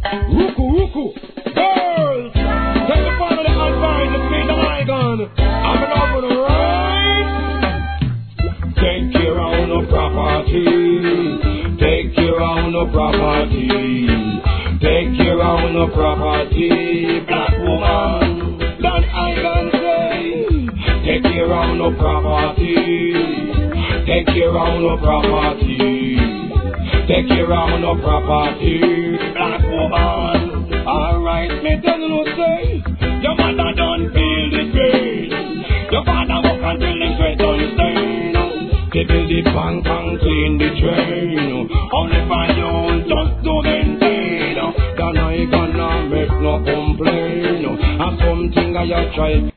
Ruku, Ruku, girls, take the part of the advice and feed the my gun. I'm an open right. Take care of no property. Take care of no property. Take care of no property. Black woman, that I can say. Take care of no property. Take care of no property. Take care of no property. Black woman. Alright, me tell you say, your mother don't feel the pain. Your father walk until the sweat don't stain. They build the bank and clean the train. Only for you just to maintain. Then I gonna make no complain. And something I try.